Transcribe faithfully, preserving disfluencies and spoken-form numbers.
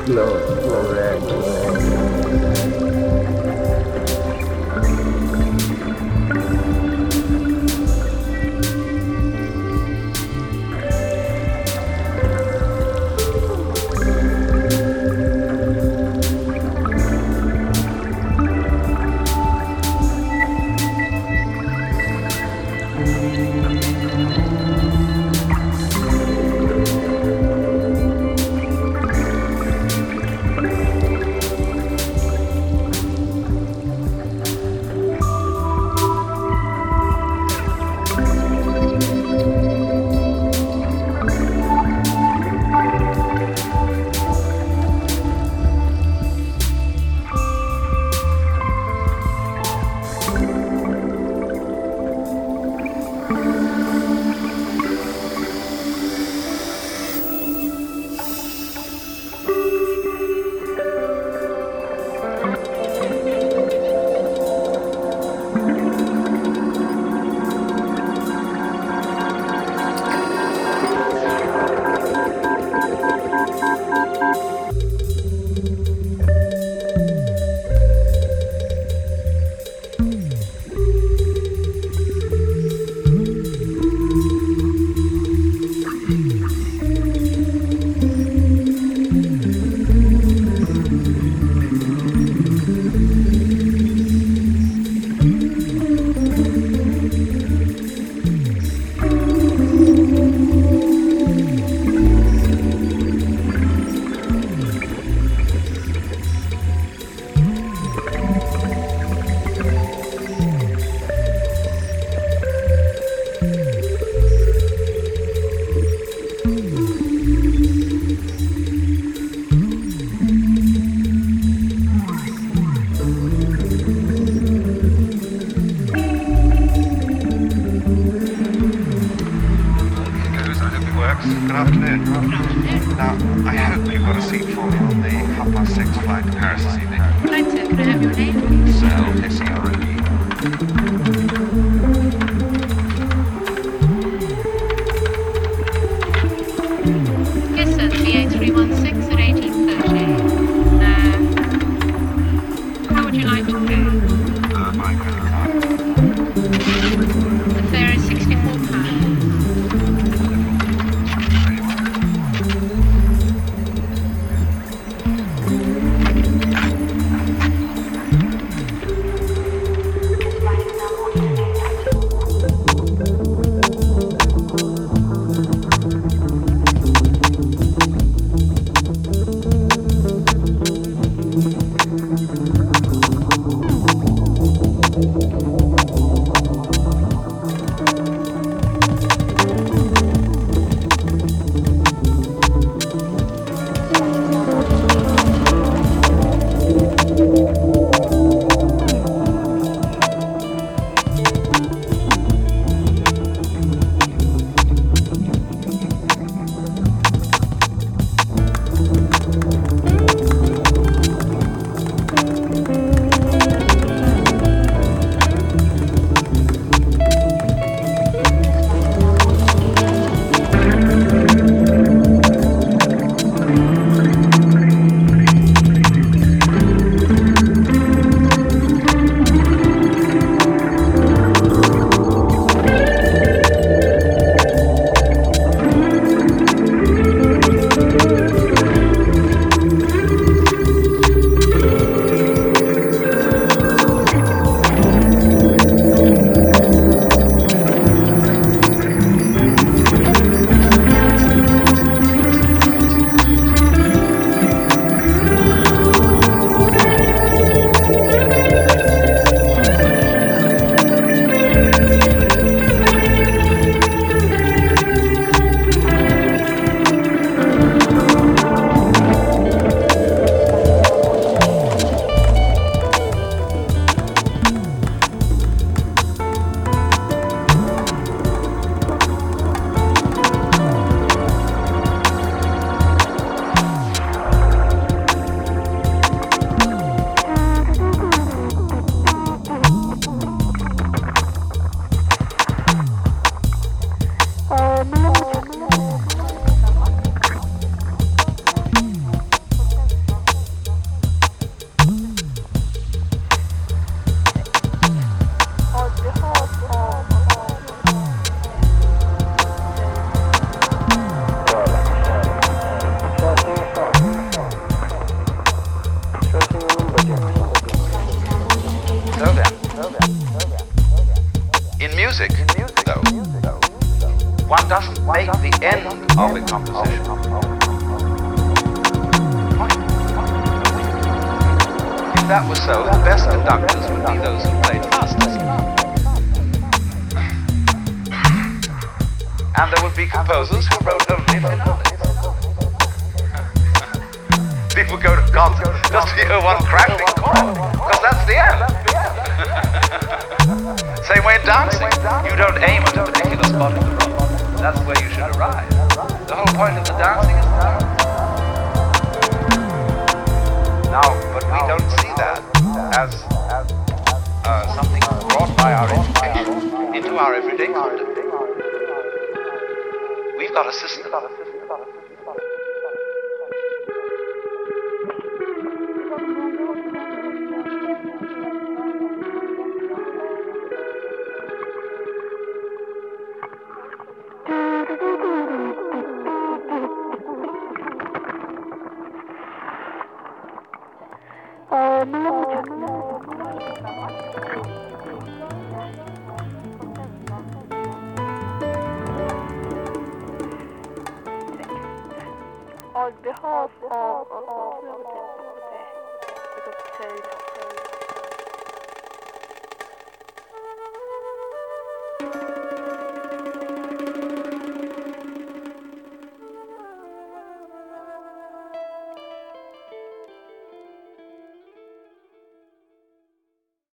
Glow, glow red, glow. Good afternoon. Now, I hope you've got a seat for me on the half past six flight to Paris this evening. Right, sir. Could I have your name? Sal, S E R O E. Yes, sir. The B A three one six at eighteen thirty. Uh, how would you like to pay? Uh, my credit card. The fare is sixty-four pounds. the end of a composition. If that was so, the best conductors would be those who played fastest. And there would be composers who wrote only finales. People go to concerts just to hear one crashing chord, because that's the end. Same way in dancing, you don't aim at a particular spot in the room. That's where you should arrive. The whole point of the dancing is that. Now, but we don't see that as uh, something brought by our education into our everyday conduct. We've got a system. On behalf of Doctor